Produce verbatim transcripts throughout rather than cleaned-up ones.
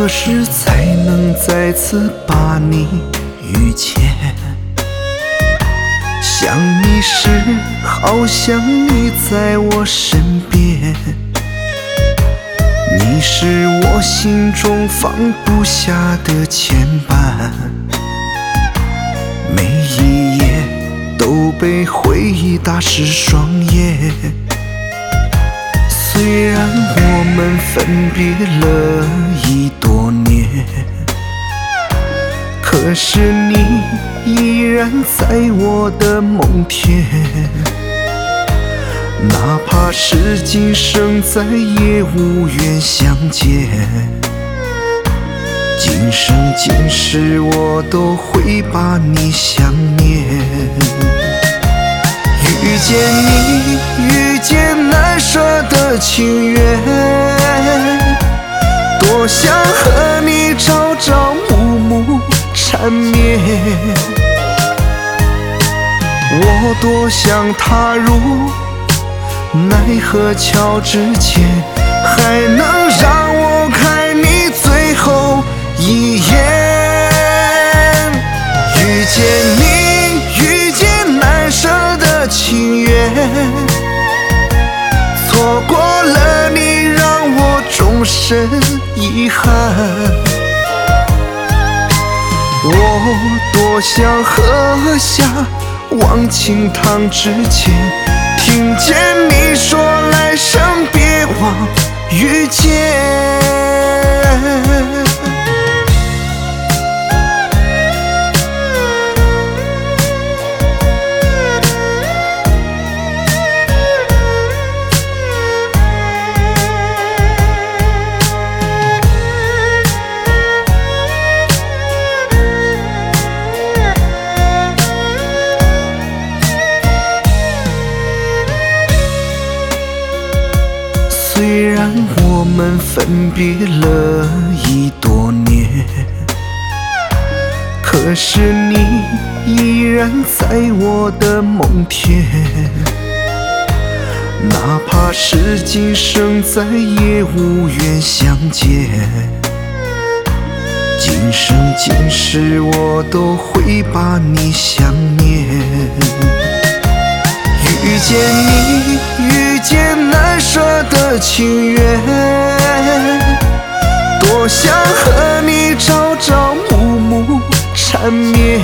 时才能再次把你遇见？想你时，好像你在我身边，你是我心中放不下的牵绊，每一夜都被回忆打湿双眼。虽然我们分别了一多年，可是你依然在我的梦田，哪怕是今生再也无缘相见，今生今世我都会把你想念。遇见你，遇见难舍的情缘，多想和你朝朝暮暮缠绵，我多想踏入奈何桥之前，还能让我看你最后一眼。遇见你，遇见难舍的情缘，错过了你让我终身遗憾。我多想喝下忘情汤之前，听见你说来生别忘遇见。虽然我们分别了一多年，可是你依然在我的梦田，哪怕是今生再也无缘相见，今生今世我都会把你想念。遇见你，遇见难舍的情缘，多想和你朝朝暮暮缠绵，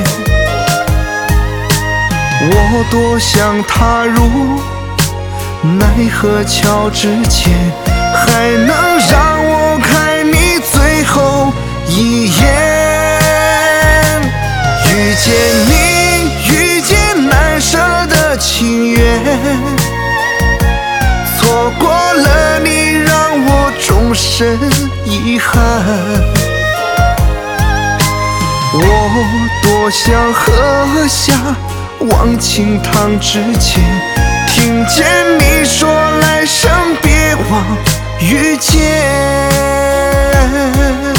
我多想踏入奈何桥之前，还能让我看你最后一眼。遇见你，遇见难舍的情缘，错过了你让我终身遗憾。我多想喝下忘情汤之前，听见你说来生别忘遇见。